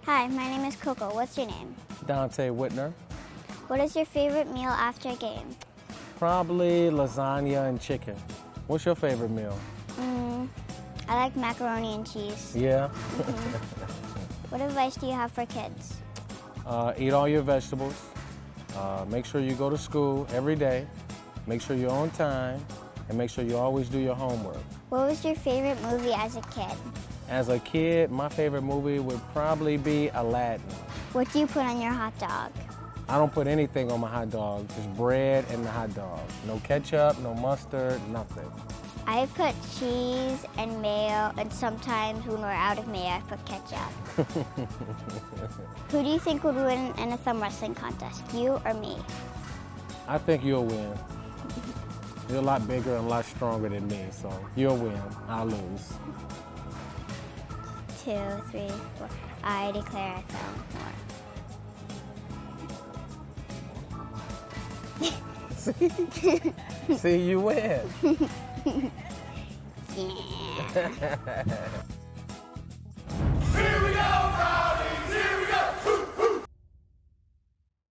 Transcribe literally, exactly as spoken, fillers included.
Hi, my name is Coco. What's your name? Dante Whitner. What is your favorite meal after a game? Probably lasagna and chicken. What's your favorite meal? Mm, I like macaroni and cheese. Yeah? Mm-hmm. What advice do you have for kids? Uh, eat all your vegetables. Uh, make sure you go to school every day. Make sure you're on time. And make sure you always do your homework. What was your favorite movie as a kid? As a kid, my favorite movie would probably be Aladdin. What do you put on your hot dog? I don't put anything on my hot dog, just bread and the hot dog. No ketchup, no mustard, nothing. I put cheese and mayo, and sometimes when we're out of mayo, I put ketchup. Who do you think would win in a thumb wrestling contest, you or me? I think you'll win. You're a lot bigger and a lot stronger than me, so you'll win. I'll lose. Two, three, four. I declare I found See? See, you win. more. Yeah.